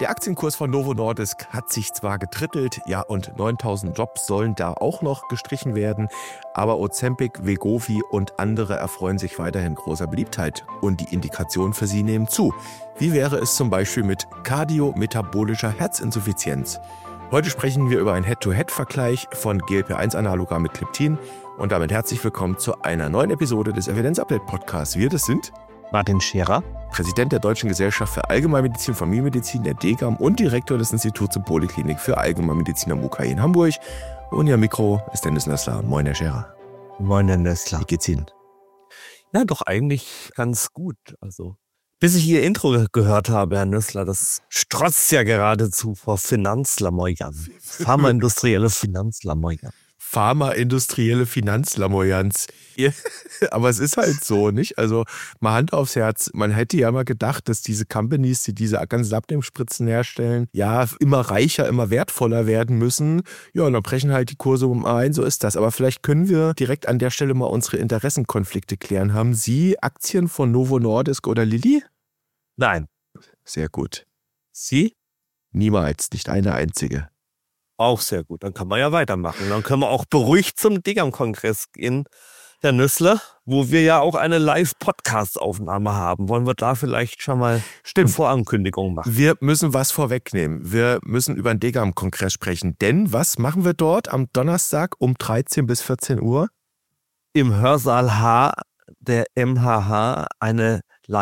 Der Aktienkurs von Novo Nordisk hat sich zwar getrittelt, ja, und 9.000 Jobs sollen da auch noch gestrichen werden, aber Ozempic, Wegovy und andere erfreuen sich weiterhin großer Beliebtheit und die Indikationen für sie nehmen zu. Wie wäre es zum Beispiel mit kardiometabolischer Herzinsuffizienz? Heute sprechen wir über einen Head-to-Head-Vergleich von GLP-1-Analoga mit Gliptin und damit herzlich willkommen zu einer neuen Episode des Evidenz-Update-Podcasts. Wir, das sind Martin Scherer, Präsident der Deutschen Gesellschaft für Allgemeinmedizin und Familienmedizin, der DGAM, und Direktor des Instituts und Poliklinik für Allgemeinmedizin am UKE in Hamburg. Und Ihr Mikro ist Dennis Nössler. Moin, Herr Scherer. Moin, Herr Nössler. Wie geht's Ihnen? Ja, doch eigentlich ganz gut. Also, bis ich Ihr Intro gehört habe, Herr Nössler, das strotzt ja geradezu vor Finanzlamoyant. Pharmaindustrielle Finanzlamoyant. Pharmaindustrielle Finanzlamoyanz. Aber es ist halt so, nicht? Also mal Hand aufs Herz, man hätte ja mal gedacht, dass diese Companies, die diese ganzen Abnehmspritzen herstellen, ja immer reicher, immer wertvoller werden müssen. Ja, und dann brechen halt die Kurse ein, so ist das. Aber vielleicht können wir direkt an der Stelle mal unsere Interessenkonflikte klären. Haben Sie Aktien von Novo Nordisk oder Lilly? Nein. Sehr gut. Sie? Niemals, nicht eine einzige. Auch sehr gut. Dann kann man ja weitermachen. Dann können wir auch beruhigt zum DGAM-Kongress gehen, Herr Nössler, wo wir ja auch eine Live-Podcast-Aufnahme haben. Wollen wir da vielleicht schon mal eine Vorankündigung machen? Wir müssen was vorwegnehmen. Wir müssen über den DGAM-Kongress sprechen. Denn was machen wir dort am Donnerstag um 13 bis 14 Uhr? Im Hörsaal H der MHH eine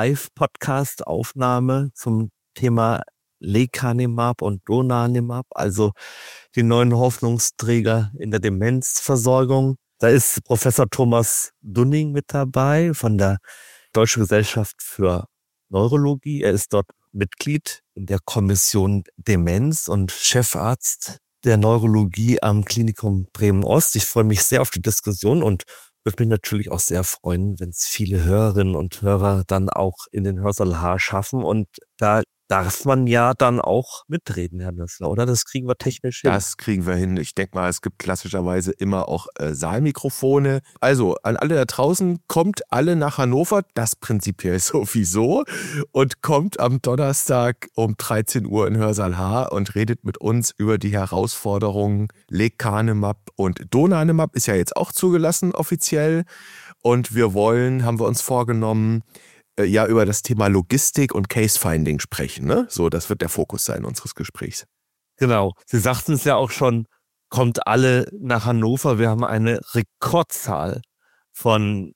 Live-Podcast-Aufnahme zum Thema Lecanemab und Donanemab, also die neuen Hoffnungsträger in der Demenzversorgung. Da ist Professor Thomas Dunning mit dabei von der Deutschen Gesellschaft für Neurologie. Er ist dort Mitglied in der Kommission Demenz und Chefarzt der Neurologie am Klinikum Bremen-Ost. Ich freue mich sehr auf die Diskussion und würde mich natürlich auch sehr freuen, wenn es viele Hörerinnen und Hörer dann auch in den Hörsaal H schaffen. Und da darf man ja dann auch mitreden, Herr Nössler, oder? Das kriegen wir technisch hin. Das kriegen wir hin. Ich denke mal, es gibt klassischerweise immer auch Saalmikrofone. Also an alle da draußen, kommt alle nach Hannover, das prinzipiell sowieso, und kommt am Donnerstag um 13 Uhr in Hörsaal H und redet mit uns über die Herausforderungen Lecanemab und Donanemab. Ist ja jetzt auch zugelassen offiziell. Und haben wir uns vorgenommen, ja, über das Thema Logistik und Case-Finding sprechen, ne? So, das wird der Fokus sein unseres Gesprächs. Genau. Sie sagten es ja auch schon, kommt alle nach Hannover. Wir haben eine Rekordzahl von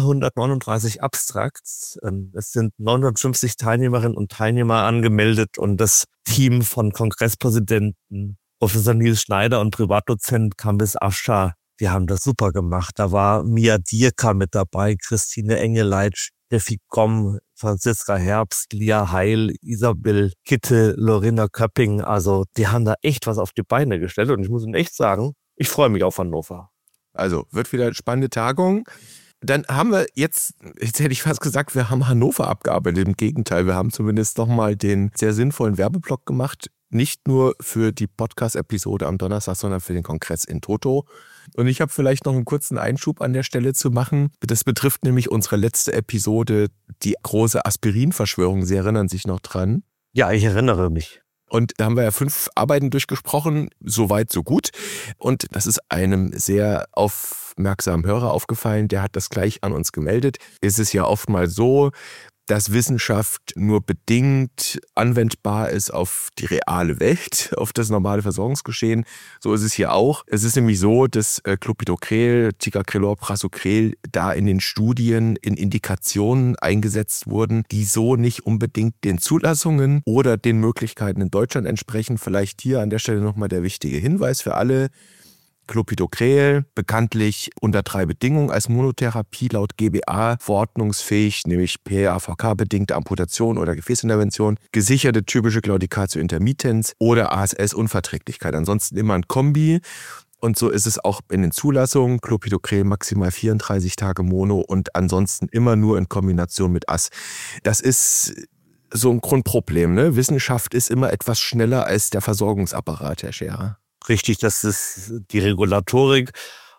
439 Abstracts. Es sind 950 Teilnehmerinnen und Teilnehmer angemeldet und das Team von Kongresspräsidenten Professor Nils Schneider und Privatdozent Kambiz Afshar, die haben das super gemacht. Da war Mia Dierka mit dabei, Christine Engeleit, Steffi Gomm, Franziska Herbst, Lia Heil, Isabel Kitte, Lorena Köpping. Also die haben da echt was auf die Beine gestellt und ich muss Ihnen echt sagen, ich freue mich auf Hannover. Also wird wieder eine spannende Tagung. Dann haben wir jetzt hätte ich fast gesagt, wir haben Hannover abgearbeitet. Im Gegenteil, wir haben zumindest nochmal den sehr sinnvollen Werbeblock gemacht. Nicht nur für die Podcast-Episode am Donnerstag, sondern für den Kongress in Toto. Und ich habe vielleicht noch einen kurzen Einschub an der Stelle zu machen. Das betrifft nämlich unsere letzte Episode, die große Aspirin-Verschwörung. Sie erinnern sich noch dran? Ja, ich erinnere mich. Und da haben wir ja 5 Arbeiten durchgesprochen, so weit, so gut. Und das ist einem sehr aufmerksamen Hörer aufgefallen, der hat das gleich an uns gemeldet. Es ist ja oft mal so, dass Wissenschaft nur bedingt anwendbar ist auf die reale Welt, auf das normale Versorgungsgeschehen. So ist es hier auch. Es ist nämlich so, dass Clopidogrel, Ticagrelor, Prasugrel da in den Studien in Indikationen eingesetzt wurden, die so nicht unbedingt den Zulassungen oder den Möglichkeiten in Deutschland entsprechen. Vielleicht hier an der Stelle nochmal der wichtige Hinweis für alle. Clopidogrel, bekanntlich unter 3 Bedingungen als Monotherapie laut GBA verordnungsfähig, nämlich PAVK-bedingte Amputation oder Gefäßintervention, gesicherte typische Claudicatio intermittens oder ASS-Unverträglichkeit. Ansonsten immer ein Kombi. Und so ist es auch in den Zulassungen. Clopidogrel maximal 34 Tage Mono und ansonsten immer nur in Kombination mit AS. Das ist so ein Grundproblem, ne? Wissenschaft ist immer etwas schneller als der Versorgungsapparat, Herr Scherer. Richtig, das ist die Regulatorik.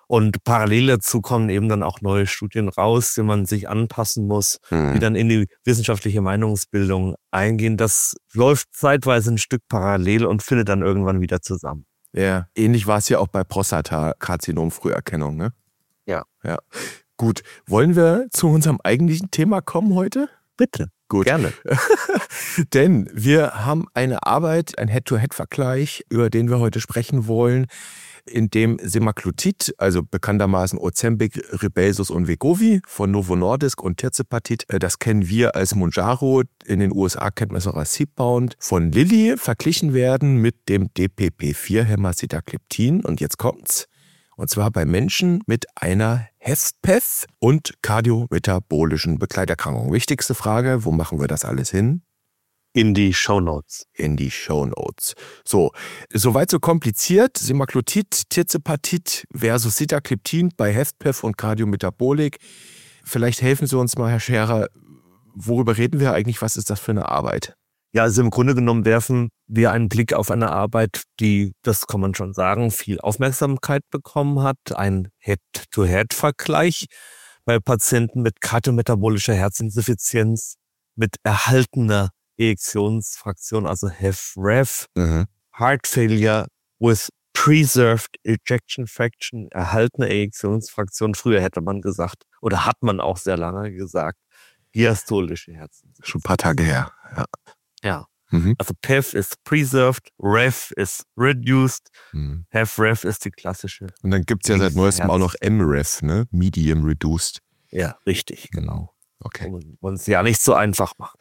Und parallel dazu kommen eben dann auch neue Studien raus, die man sich anpassen muss, die dann in die wissenschaftliche Meinungsbildung eingehen. Das läuft zeitweise ein Stück parallel und findet dann irgendwann wieder zusammen. Ja, ähnlich war es ja auch bei Prostatakarzinom-Früherkennung, ne? Ja. Gut, wollen wir zu unserem eigentlichen Thema kommen heute? Bitte. Gut. Gerne. Denn wir haben eine Arbeit, ein Head-to-Head-Vergleich, über den wir heute sprechen wollen, in dem Semaglutid, also bekanntermaßen Ozempic, Rybelsus und Wegovy von Novo Nordisk und Tirzepatid, das kennen wir als Mounjaro, in den USA kennt man es auch als Zepbound, von Lilly verglichen werden mit dem DPP-4-Hämmer Sitagliptin. Und jetzt kommt's. Und zwar bei Menschen mit einer HFpEF und kardiometabolischen Begleiterkrankungen. Wichtigste Frage, wo machen wir das alles hin? In die Shownotes. In die Shownotes. So, soweit so kompliziert. Semaglutid, Tirzepatid versus Sitagliptin bei HFpEF und Kardiometabolik. Vielleicht helfen Sie uns mal, Herr Scherer, worüber reden wir eigentlich? Was ist das für eine Arbeit? Ja, also im Grunde genommen werfen wir einen Blick auf eine Arbeit, die, das kann man schon sagen, viel Aufmerksamkeit bekommen hat. Ein Head-to-Head-Vergleich bei Patienten mit kardiometabolischer Herzinsuffizienz, mit erhaltener Ejektionsfraktion, also HFrEF, Heart Failure with Preserved Ejection Fraction, erhaltene Ejektionsfraktion. Früher hätte man gesagt, oder hat man auch sehr lange gesagt, diastolische Herzinsuffizienz. Schon ein paar Tage her, ja. Ja, also PEF ist preserved, REF ist reduced, HFrEF ist die klassische. Und dann gibt es ja seit neuestem auch noch MREF, ne? Medium reduced. Ja, richtig, genau. Okay. Und es ja nicht so einfach machen.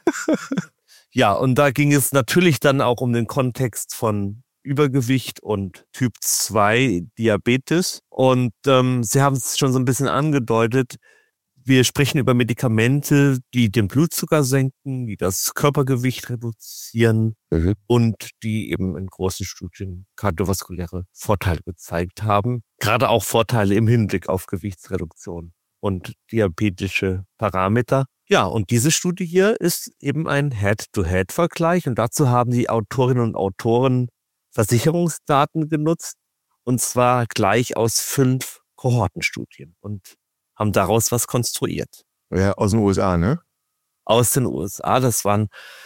Ja, und da ging es natürlich dann auch um den Kontext von Übergewicht und Typ 2 Diabetes. Und Sie haben es schon so ein bisschen angedeutet. Wir sprechen über Medikamente, die den Blutzucker senken, die das Körpergewicht reduzieren und die eben in großen Studien kardiovaskuläre Vorteile gezeigt haben. Gerade auch Vorteile im Hinblick auf Gewichtsreduktion und diabetische Parameter. Ja, und diese Studie hier ist eben ein Head-to-Head-Vergleich und dazu haben die Autorinnen und Autoren Versicherungsdaten genutzt und zwar gleich aus 5 Kohortenstudien und haben daraus was konstruiert. Ja, aus den USA, ne? Aus den USA, das waren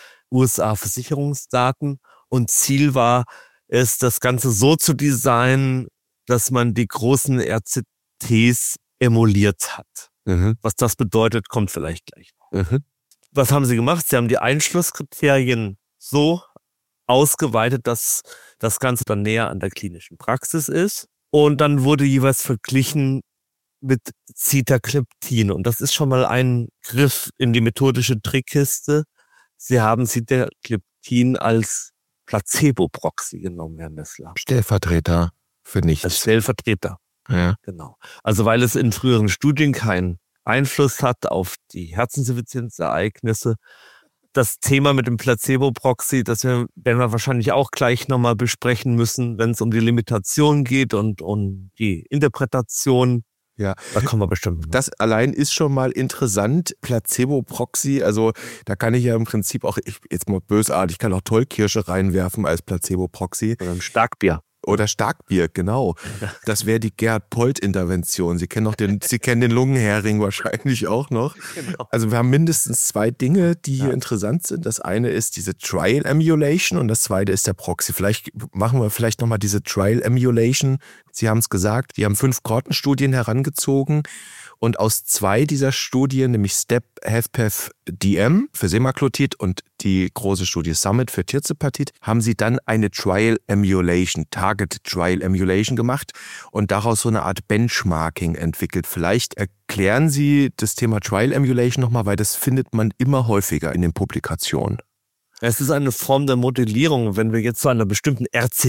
USA-Versicherungsdaten und Ziel war es, das Ganze so zu designen, dass man die großen RCTs emuliert hat. Was das bedeutet, kommt vielleicht gleich noch. Was haben sie gemacht? Sie haben die Einschlusskriterien so ausgeweitet, dass das Ganze dann näher an der klinischen Praxis ist. Und dann wurde jeweils verglichen mit Sitagliptin. Und das ist schon mal ein Griff in die methodische Trickkiste. Sie haben Sitagliptin als Placebo-Proxy genommen, Herr Nessler. Stellvertreter für nichts. Als Stellvertreter. Ja. Genau. Also weil es in früheren Studien keinen Einfluss hat auf die Herzinsuffizienzereignisse. Das Thema mit dem Placebo-Proxy, das werden wir wahrscheinlich auch gleich nochmal besprechen müssen, wenn es um die Limitation geht und um die Interpretation. Ja, da kommen wir bestimmt. Das allein ist schon mal interessant. Placebo-Proxy, also da kann ich ja im Prinzip auch, jetzt mal bösartig, ich kann auch Tollkirsche reinwerfen als Placebo-Proxy. Oder ein Starkbier. Oder Starkbier, genau. Das wäre die Gerhard-Polt-Intervention. Sie kennen den Lungenhering wahrscheinlich auch noch. Genau. Also wir haben mindestens 2 Dinge, die hier interessant sind. Das eine ist diese Trial Emulation und das zweite ist der Proxy. Vielleicht machen wir nochmal diese Trial Emulation. Sie haben es gesagt, die haben 5 Kohortenstudien herangezogen und aus 2 dieser Studien, nämlich STEP HFpEF DM für Semaglutid und die große Studie Summit für Tirzepatid, haben sie dann eine Trial Emulation, Target Trial Emulation gemacht und daraus so eine Art Benchmarking entwickelt. Vielleicht erklären Sie das Thema Trial Emulation nochmal, weil das findet man immer häufiger in den Publikationen. Es ist eine Form der Modellierung, wenn wir jetzt zu einer bestimmten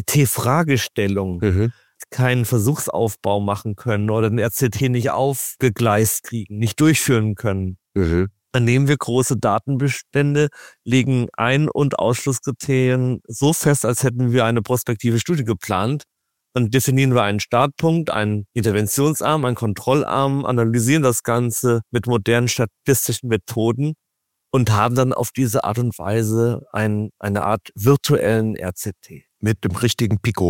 RCT-Fragestellung keinen Versuchsaufbau machen können oder den RCT nicht aufgegleist kriegen, nicht durchführen können. Dann nehmen wir große Datenbestände, legen Ein- und Ausschlusskriterien so fest, als hätten wir eine prospektive Studie geplant. Dann definieren wir einen Startpunkt, einen Interventionsarm, einen Kontrollarm, analysieren das Ganze mit modernen statistischen Methoden und haben dann auf diese Art und Weise eine Art virtuellen RCT. Mit dem richtigen Pico.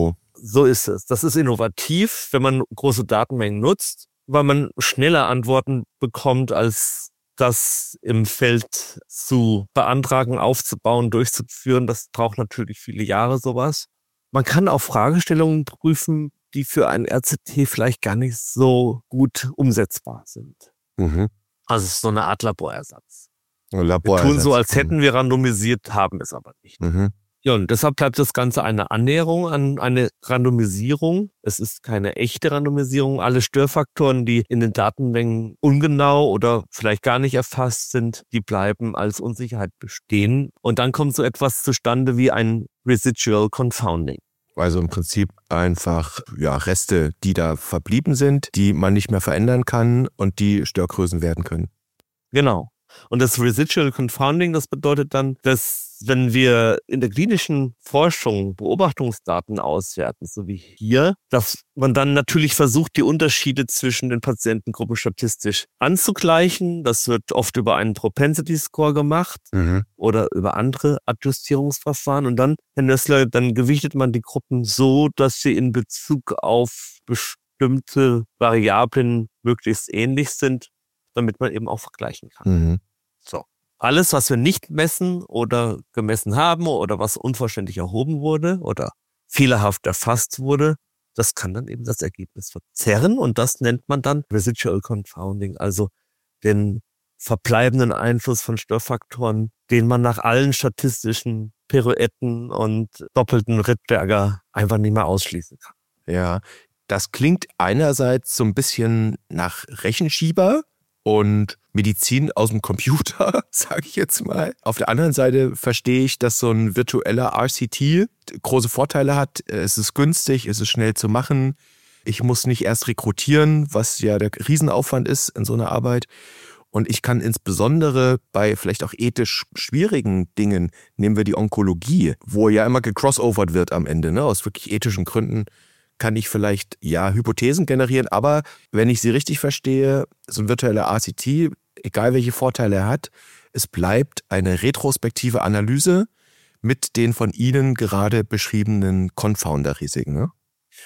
So ist es. Das ist innovativ, wenn man große Datenmengen nutzt, weil man schneller Antworten bekommt, als das im Feld zu beantragen, aufzubauen, durchzuführen. Das braucht natürlich viele Jahre, sowas. Man kann auch Fragestellungen prüfen, die für ein RCT vielleicht gar nicht so gut umsetzbar sind. Mhm. Also es ist so eine Art Laborersatz. Laborersatz. Wir tun so, als hätten wir randomisiert, haben es aber nicht. Mhm. Ja, und deshalb bleibt das Ganze eine Annäherung an eine Randomisierung. Es ist keine echte Randomisierung. Alle Störfaktoren, die in den Datenmengen ungenau oder vielleicht gar nicht erfasst sind, die bleiben als Unsicherheit bestehen. Und dann kommt so etwas zustande wie ein Residual Confounding. Also im Prinzip einfach Reste, die da verblieben sind, die man nicht mehr verändern kann und die Störgrößen werden können. Genau. Und das Residual Confounding, das bedeutet dann, dass wenn wir in der klinischen Forschung Beobachtungsdaten auswerten, so wie hier, dass man dann natürlich versucht, die Unterschiede zwischen den Patientengruppen statistisch anzugleichen. Das wird oft über einen Propensity Score gemacht oder über andere Adjustierungsverfahren. Und dann, Herr Nössler, dann gewichtet man die Gruppen so, dass sie in Bezug auf bestimmte Variablen möglichst ähnlich sind, damit man eben auch vergleichen kann. Mhm. So. Alles, was wir nicht messen oder gemessen haben oder was unvollständig erhoben wurde oder fehlerhaft erfasst wurde, das kann dann eben das Ergebnis verzerren und das nennt man dann Residual Confounding, also den verbleibenden Einfluss von Störfaktoren, den man nach allen statistischen Pirouetten und doppelten Rydberger einfach nicht mehr ausschließen kann. Ja, das klingt einerseits so ein bisschen nach Rechenschieber und Medizin aus dem Computer, sage ich jetzt mal. Auf der anderen Seite verstehe ich, dass so ein virtueller RCT große Vorteile hat. Es ist günstig, es ist schnell zu machen. Ich muss nicht erst rekrutieren, was ja der Riesenaufwand ist in so einer Arbeit. Und ich kann insbesondere bei vielleicht auch ethisch schwierigen Dingen, nehmen wir die Onkologie, wo ja immer gecrossovert wird am Ende, ne, aus wirklich ethischen Gründen, kann ich vielleicht Hypothesen generieren, aber wenn ich sie richtig verstehe, so ein virtueller RCT, egal welche Vorteile er hat, es bleibt eine retrospektive Analyse mit den von Ihnen gerade beschriebenen Confounder-Risiken. Ne?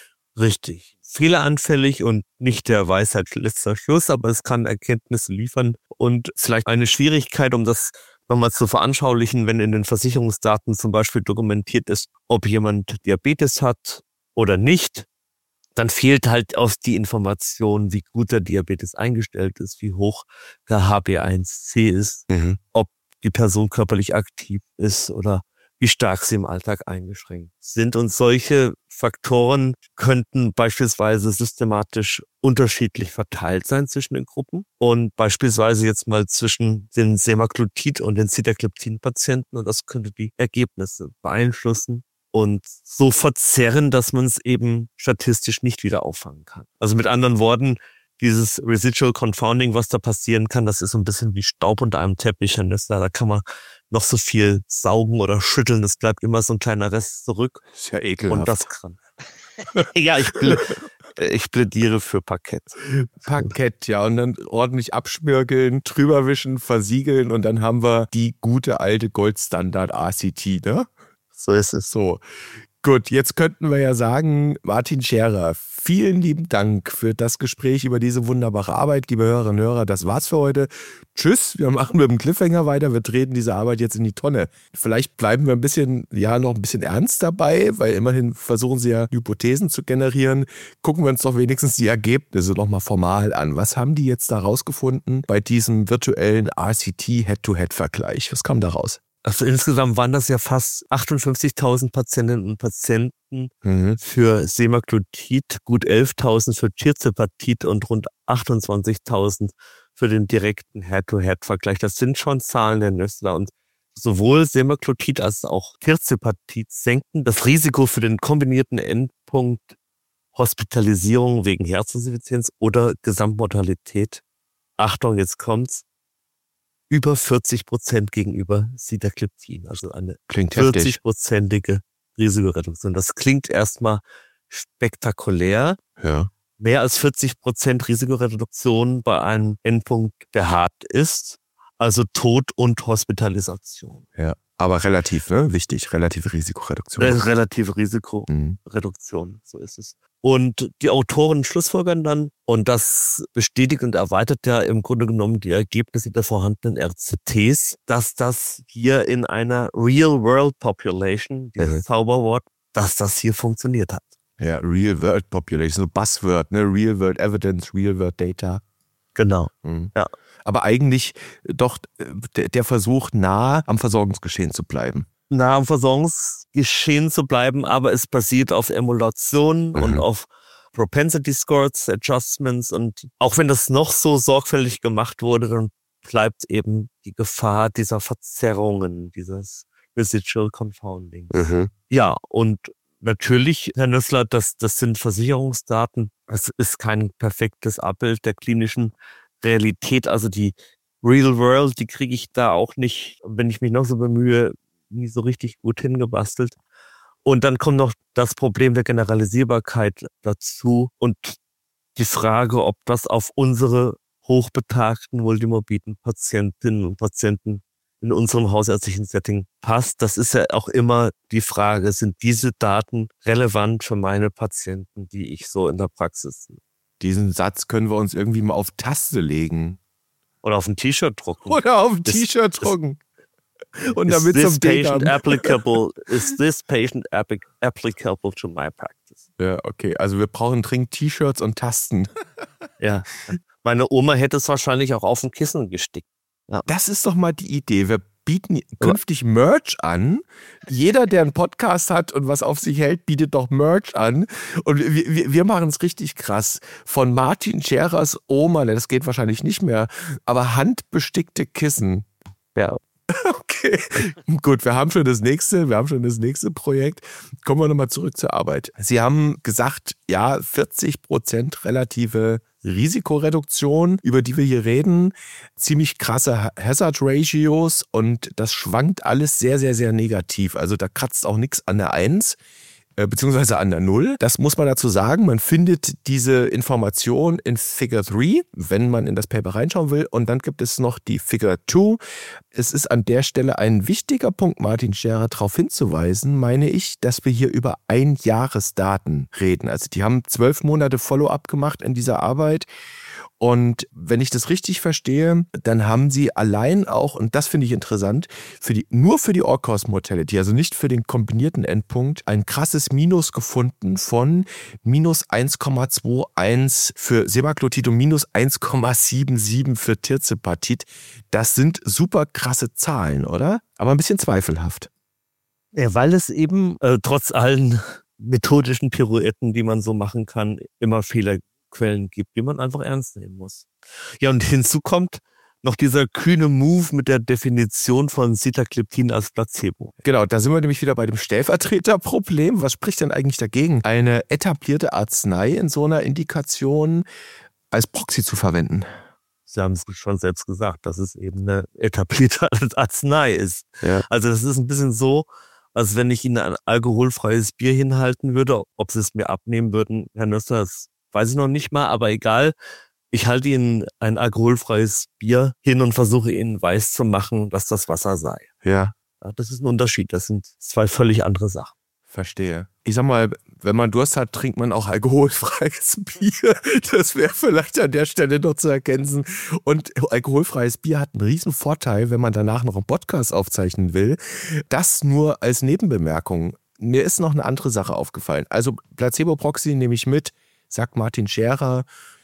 Richtig. Fehleranfällig und nicht der Weisheit letzter Schluss, aber es kann Erkenntnisse liefern und vielleicht eine Schwierigkeit, um das nochmal zu veranschaulichen, wenn in den Versicherungsdaten zum Beispiel dokumentiert ist, ob jemand Diabetes hat oder nicht, dann fehlt halt auch die Information, wie gut der Diabetes eingestellt ist, wie hoch der HbA1c ist, ob die Person körperlich aktiv ist oder wie stark sie im Alltag eingeschränkt sind. Und solche Faktoren könnten beispielsweise systematisch unterschiedlich verteilt sein zwischen den Gruppen und beispielsweise jetzt mal zwischen den Semaglutid- und den Sitagliptin-Patienten, und das könnte die Ergebnisse beeinflussen und so verzerren, dass man es eben statistisch nicht wieder auffangen kann. Also mit anderen Worten, dieses Residual Confounding, was da passieren kann, das ist so ein bisschen wie Staub unter einem Teppich. Da kann man noch so viel saugen oder schütteln, es bleibt immer so ein kleiner Rest zurück. Ist ja ekelhaft. Und das kann. Ja, ich plädiere für Parkett. Parkett, ja, und dann ordentlich abschmirgeln, drüberwischen, versiegeln und dann haben wir die gute alte Goldstandard RCT, ne? So ist es. So. Gut, jetzt könnten wir ja sagen, Martin Scherer, vielen lieben Dank für das Gespräch über diese wunderbare Arbeit. Liebe Hörerinnen und Hörer, das war's für heute. Tschüss, wir machen mit dem Cliffhanger weiter. Wir treten diese Arbeit jetzt in die Tonne. Vielleicht bleiben wir noch ein bisschen ernst dabei, weil immerhin versuchen sie ja Hypothesen zu generieren. Gucken wir uns doch wenigstens die Ergebnisse nochmal formal an. Was haben die jetzt da rausgefunden bei diesem virtuellen RCT-Head-to-Head-Vergleich? Was kam da raus? Also insgesamt waren das ja fast 58.000 Patientinnen und Patienten für Semaglutid, gut 11.000 für Tirzepatid und rund 28.000 für den direkten Head-to-Head-Vergleich. Das sind schon Zahlen, Herr Nössler. Und sowohl Semaglutid als auch Tirzepatid senken das Risiko für den kombinierten Endpunkt Hospitalisierung wegen Herzinsuffizienz oder Gesamtmortalität. Achtung, jetzt kommt's. Über 40% gegenüber Sitagliptin, also eine 40-prozentige Risikoreduktion. Das klingt erstmal spektakulär. Ja. Mehr als 40% Risikoreduktion bei einem Endpunkt, der hart ist, also Tod und Hospitalisation. Ja. Aber relativ, ne? Wichtig, relative Risikoreduktion. Relative Risikoreduktion, so ist es. Und die Autoren schlussfolgern dann, und das bestätigt und erweitert ja im Grunde genommen die Ergebnisse der vorhandenen RCTs, dass das hier in einer Real-World-Population, dieses Zauberwort, dass das hier funktioniert hat. Ja, Real-World-Population, so Buzzword, ne? Real-World Evidence, Real-World Data. Genau, ja. Aber eigentlich doch der Versuch, nah am Versorgungsgeschehen zu bleiben. Nah am Versorgungsgeschehen zu bleiben, aber es basiert auf Emulationen und auf Propensity Scores, Adjustments, und auch wenn das noch so sorgfältig gemacht wurde, dann bleibt eben die Gefahr dieser Verzerrungen, dieses Residual Confounding. Ja, und natürlich, Herr Nössler, das sind Versicherungsdaten. Es ist kein perfektes Abbild der klinischen Realität. Also die Real World, die kriege ich da auch nicht, wenn ich mich noch so bemühe, nie so richtig gut hingebastelt. Und dann kommt noch das Problem der Generalisierbarkeit dazu und die Frage, ob das auf unsere hochbetagten multimorbiden Patientinnen und Patienten in unserem hausärztlichen Setting passt. Das ist ja auch immer die Frage, sind diese Daten relevant für meine Patienten, die ich so in der Praxis sehe? Diesen Satz können wir uns irgendwie mal auf Taste legen. Oder auf ein T-Shirt drucken. Und damit is this patient applicable to my practice? Ja, okay. Also wir brauchen dringend T-Shirts und Tasten. Ja. Meine Oma hätte es wahrscheinlich auch auf ein Kissen gestickt. Ja. Das ist doch mal die Idee. Wir bieten künftig Merch an. Jeder, der einen Podcast hat und was auf sich hält, bietet doch Merch an. Und wir machen es richtig krass. Von Martin Scherers Oma, das geht wahrscheinlich nicht mehr, aber handbestickte Kissen. Ja. Okay, gut, wir haben schon das nächste Projekt. Kommen wir nochmal zurück zur Arbeit. Sie haben gesagt, ja, 40% relative Risikoreduktion, über die wir hier reden. Ziemlich krasse Hazard Ratios und das schwankt alles sehr, sehr, sehr negativ. Also da kratzt auch nichts an der 1. Beziehungsweise an der 0. Das muss man dazu sagen. Man findet diese Information in Figure 3, wenn man in das Paper reinschauen will. Und dann gibt es noch die Figure 2. Es ist an der Stelle ein wichtiger Punkt, Martin Scherer, darauf hinzuweisen, meine ich, dass wir hier über Einjahresdaten reden. Also die haben 12 Monate Follow-up gemacht in dieser Arbeit. Und wenn ich das richtig verstehe, dann haben sie allein auch, und das finde ich interessant, nur für die All-Cause-Mortality, also nicht für den kombinierten Endpunkt, ein krasses Minus gefunden von minus 1,21 für Semaglutid und minus 1,77 für Tirzepatit. Das sind super krasse Zahlen, oder? Aber ein bisschen zweifelhaft. Ja, weil es eben trotz allen methodischen Pirouetten, die man so machen kann, immer Fehlerquellen gibt, die man einfach ernst nehmen muss. Ja, und hinzu kommt noch dieser kühne Move mit der Definition von Sitagliptin als Placebo. Genau, da sind wir nämlich wieder bei dem Stellvertreterproblem. Was spricht denn eigentlich dagegen, eine etablierte Arznei in so einer Indikation als Proxy zu verwenden? Sie haben es schon selbst gesagt, dass es eben eine etablierte Arznei ist. Ja. Also das ist ein bisschen so, als wenn ich Ihnen ein alkoholfreies Bier hinhalten würde. Ob Sie es mir abnehmen würden, Herr Nössler, das weiß ich noch nicht mal, aber egal. Ich halte Ihnen ein alkoholfreies Bier hin und versuche Ihnen weiß zu machen, dass das Wasser sei. Ja. Das ist ein Unterschied. Das sind zwei völlig andere Sachen. Verstehe. Ich sag mal, wenn man Durst hat, trinkt man auch alkoholfreies Bier. Das wäre vielleicht an der Stelle noch zu ergänzen. Und alkoholfreies Bier hat einen riesen Vorteil, wenn man danach noch einen Podcast aufzeichnen will. Das nur als Nebenbemerkung. Mir ist noch eine andere Sache aufgefallen. Also Placebo-Proxy nehme ich mit, sagt Martin Scherer.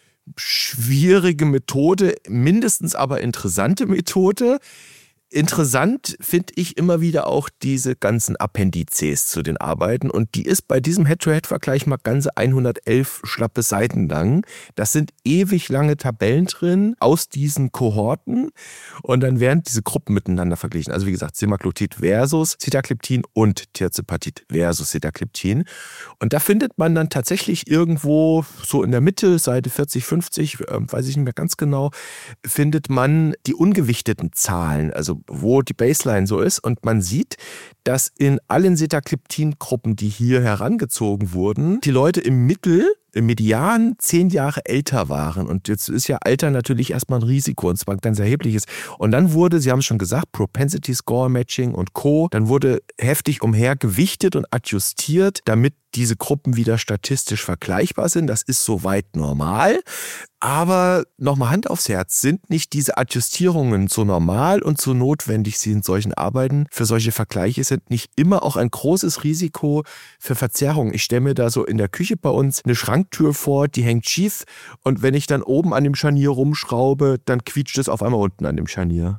Schwierige Methode, mindestens aber interessante Methode. Interessant finde ich immer wieder auch diese ganzen Appendizes zu den Arbeiten und die ist bei diesem Head-to-Head-Vergleich mal ganze 111 schlappe Seiten lang. Das sind ewig lange Tabellen drin aus diesen Kohorten und dann werden diese Gruppen miteinander verglichen. Also wie gesagt, Semaglutid versus Sitagliptin und Tirzepatit versus Sitagliptin. Und da findet man dann tatsächlich irgendwo so in der Mitte, Seite 40, 50, weiß ich nicht mehr ganz genau, findet man die ungewichteten Zahlen, also wo die Baseline so ist. Und man sieht, dass in allen Sitagliptin-Gruppen, die hier herangezogen wurden, die Leute im Mittel im Median 10 Jahre älter waren. Und jetzt ist ja Alter natürlich erstmal ein Risiko, und zwar ein ganz erhebliches. Und dann wurde, Sie haben es schon gesagt, Propensity Score Matching und Co., dann wurde heftig umher gewichtet und adjustiert, damit diese Gruppen wieder statistisch vergleichbar sind. Das ist soweit normal. Aber nochmal Hand aufs Herz, sind nicht diese Adjustierungen so normal und so notwendig sie in solchen Arbeiten für solche Vergleiche sind, nicht immer auch ein großes Risiko für Verzerrung? Ich stelle mir da so in der Küche bei uns eine Schranktür vor, die hängt schief, und wenn ich dann oben an dem Scharnier rumschraube, dann quietscht es auf einmal unten an dem Scharnier.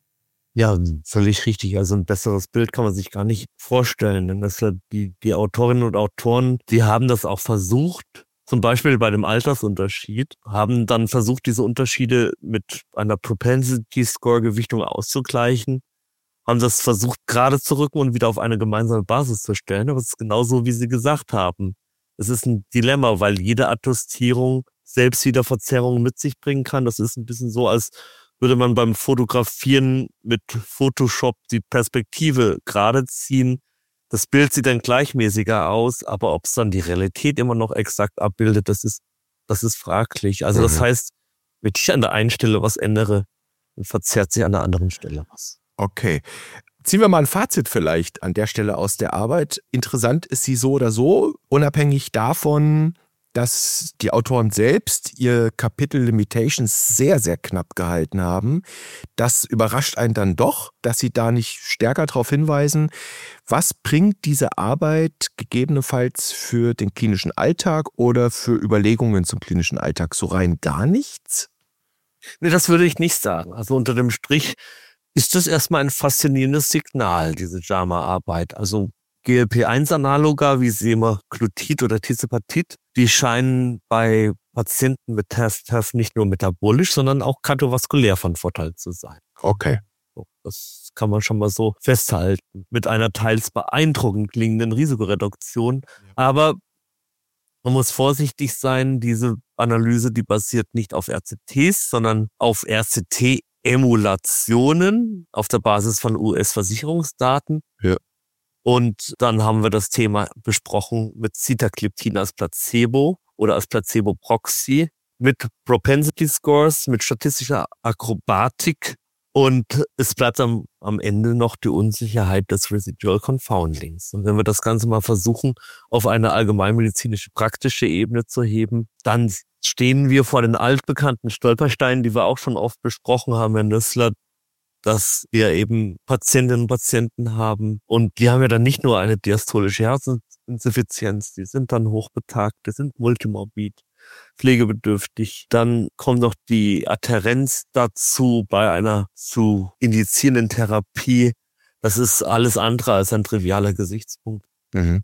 Ja, völlig richtig. Also ein besseres Bild kann man sich gar nicht vorstellen. Denn das die Autorinnen und Autoren, die haben das auch versucht, zum Beispiel bei dem Altersunterschied, haben dann versucht, diese Unterschiede mit einer Propensity-Score-Gewichtung auszugleichen, haben das versucht, gerade zu rücken und wieder auf eine gemeinsame Basis zu stellen. Aber es ist genauso, wie Sie gesagt haben. Es ist ein Dilemma, weil jede Adjustierung selbst wieder Verzerrungen mit sich bringen kann. Das ist ein bisschen so, als würde man beim Fotografieren mit Photoshop die Perspektive gerade ziehen. Das Bild sieht dann gleichmäßiger aus, aber ob es dann die Realität immer noch exakt abbildet, das ist fraglich. Also das heißt, wenn ich an der einen Stelle was ändere, dann verzerrt sich an der anderen Stelle was. Okay. Ziehen wir mal ein Fazit vielleicht an der Stelle aus der Arbeit. Interessant ist sie so oder so, unabhängig davon, dass die Autoren selbst ihr Kapitel Limitations sehr, sehr knapp gehalten haben. Das überrascht einen dann doch, dass sie da nicht stärker darauf hinweisen. Was bringt diese Arbeit gegebenenfalls für den klinischen Alltag oder für Überlegungen zum klinischen Alltag? So rein gar nichts? Nee, das würde ich nicht sagen. Also unter dem Strich ist das erstmal ein faszinierendes Signal, diese JAMA-Arbeit. Also GLP-1-Analoga wie Semaglutid oder Tirzepatid, die scheinen bei Patienten mit TAF nicht nur metabolisch, sondern auch kardiovaskulär von Vorteil zu sein. Okay. Das kann man schon mal so festhalten. Mit einer teils beeindruckend klingenden Risikoreduktion. Aber man muss vorsichtig sein, diese Analyse, die basiert nicht auf RCTs, sondern auf RCT-Emulationen auf der Basis von US-Versicherungsdaten. Ja. Und dann haben wir das Thema besprochen mit Sitagliptin als Placebo oder als Placebo-Proxy, mit Propensity Scores, mit statistischer Akrobatik, und es bleibt am Ende noch die Unsicherheit des Residual Confoundings. Und wenn wir das Ganze mal versuchen, auf eine allgemeinmedizinische praktische Ebene zu heben, dann stehen wir vor den altbekannten Stolpersteinen, die wir auch schon oft besprochen haben, Herr Nüssler, dass wir eben Patientinnen und Patienten haben. Und die haben ja dann nicht nur eine diastolische Herzinsuffizienz, die sind dann hochbetagt, die sind multimorbid, pflegebedürftig. Dann kommt noch die Adhärenz dazu bei einer zu indizierenden Therapie. Das ist alles andere als ein trivialer Gesichtspunkt. Mhm.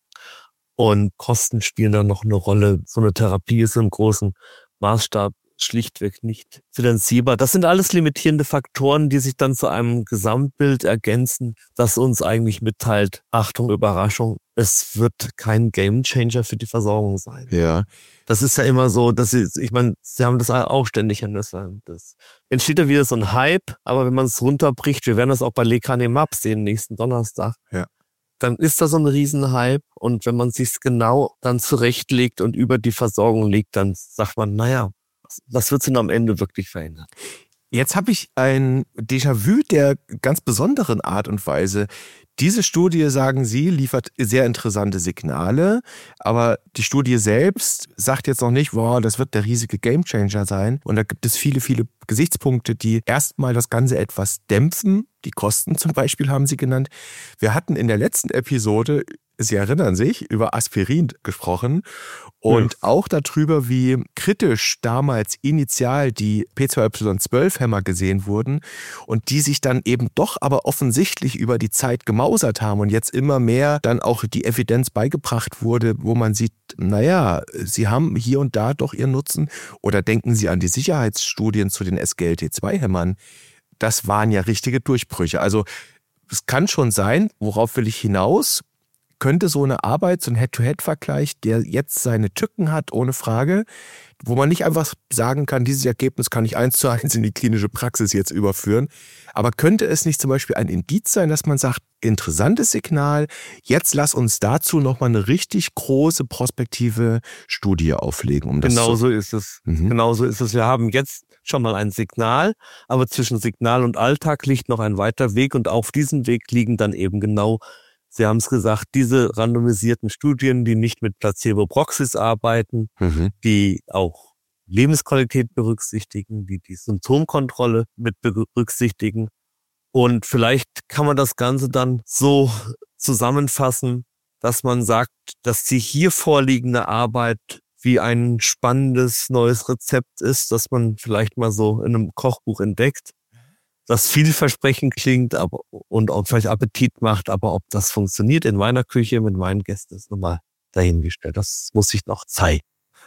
Und Kosten spielen da noch eine Rolle. So eine Therapie ist im großen Maßstab schlichtweg nicht finanzierbar. Das sind alles limitierende Faktoren, die sich dann zu einem Gesamtbild ergänzen, das uns eigentlich mitteilt, Achtung, Überraschung, es wird kein Gamechanger für die Versorgung sein. Ja. Das ist ja immer so, ich meine, Sie haben das auch ständig in das entsteht ja wieder so ein Hype, aber wenn man es runterbricht, wir werden das auch bei Lecanemab sehen, nächsten Donnerstag. Ja. Dann ist da so ein Riesenhype, und wenn man sich's genau dann zurechtlegt und über die Versorgung legt, dann sagt man, naja, was wird es denn am Ende wirklich verändern? Jetzt habe ich ein Déjà-vu der ganz besonderen Art und Weise. Diese Studie, sagen Sie, liefert sehr interessante Signale, aber die Studie selbst sagt jetzt noch nicht, wow, das wird der riesige Gamechanger sein. Und da gibt es viele, viele Gesichtspunkte, die erstmal das Ganze etwas dämpfen. Die Kosten zum Beispiel haben Sie genannt. Wir hatten in der letzten Episode, Sie erinnern sich, über Aspirin gesprochen und auch darüber, wie kritisch damals initial die P2Y12-Hämmer gesehen wurden und die sich dann eben doch aber offensichtlich über die Zeit gemausert haben und jetzt immer mehr dann auch die Evidenz beigebracht wurde, wo man sieht, naja, sie haben hier und da doch ihren Nutzen. Oder denken Sie an die Sicherheitsstudien zu den SGLT2-Hämmern. Das waren ja richtige Durchbrüche. Also es kann schon sein, worauf will ich hinaus? könnte so eine Arbeit, so ein Head-to-Head-Vergleich, der jetzt seine Tücken hat, ohne Frage, wo man nicht einfach sagen kann, dieses Ergebnis kann ich 1:1 in die klinische Praxis jetzt überführen. Aber könnte es nicht zum Beispiel ein Indiz sein, dass man sagt, interessantes Signal, jetzt lass uns dazu nochmal eine richtig große prospektive Studie auflegen. Genau so ist es. Genau so ist es. Wir haben jetzt schon mal ein Signal, aber zwischen Signal und Alltag liegt noch ein weiter Weg und auf diesem Weg liegen dann eben genau, Sie haben es gesagt, diese randomisierten Studien, die nicht mit Placebo-Proxys arbeiten, die auch Lebensqualität berücksichtigen, die die Symptomkontrolle mit berücksichtigen. Und vielleicht kann man das Ganze dann so zusammenfassen, dass man sagt, dass die hier vorliegende Arbeit wie ein spannendes neues Rezept ist, das man vielleicht mal so in einem Kochbuch entdeckt, das vielversprechend klingt und auch vielleicht Appetit macht, aber ob das funktioniert in meiner Küche mit meinen Gästen, ist nochmal dahingestellt. Das muss ich noch zeigen.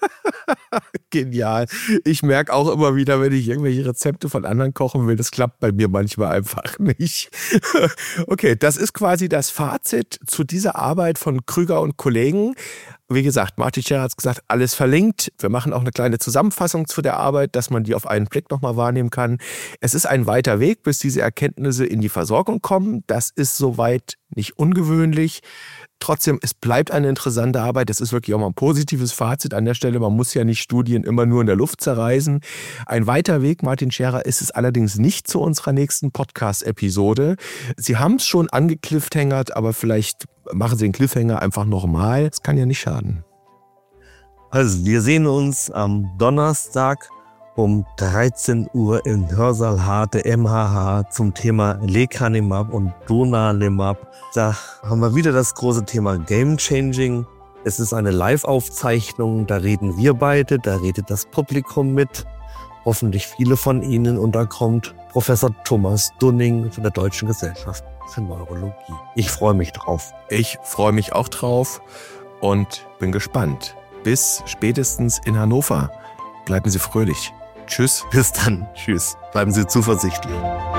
Genial. Ich merke auch immer wieder, wenn ich irgendwelche Rezepte von anderen kochen will, das klappt bei mir manchmal einfach nicht. Okay, das ist quasi das Fazit zu dieser Arbeit von Krüger und Kollegen. Wie gesagt, Martin Scherer hat es gesagt, alles verlinkt. Wir machen auch eine kleine Zusammenfassung zu der Arbeit, dass man die auf einen Blick nochmal wahrnehmen kann. Es ist ein weiter Weg, bis diese Erkenntnisse in die Versorgung kommen. Das ist soweit nicht ungewöhnlich. Trotzdem, es bleibt eine interessante Arbeit. Das ist wirklich auch mal ein positives Fazit an der Stelle. Man muss ja nicht Studien immer nur in der Luft zerreißen. Ein weiter Weg, Martin Scherer, ist es allerdings nicht zu unserer nächsten Podcast-Episode. Sie haben es schon angecliffhangert, aber vielleicht machen Sie den Cliffhanger einfach nochmal. Das kann ja nicht schaden. Also, wir sehen uns am Donnerstag um 13 Uhr im Hörsaal H der MHH zum Thema Lecanemab und Donanemab. Da haben wir wieder das große Thema Game Changing. Es ist eine Live-Aufzeichnung, da reden wir beide, da redet das Publikum mit. Hoffentlich viele von Ihnen und da kommt Professor Thomas Dunning von der Deutschen Gesellschaft für Neurologie. Ich freue mich drauf. Ich freue mich auch drauf und bin gespannt. Bis spätestens in Hannover. Bleiben Sie fröhlich. Tschüss. Bis dann. Tschüss. Bleiben Sie zuversichtlich.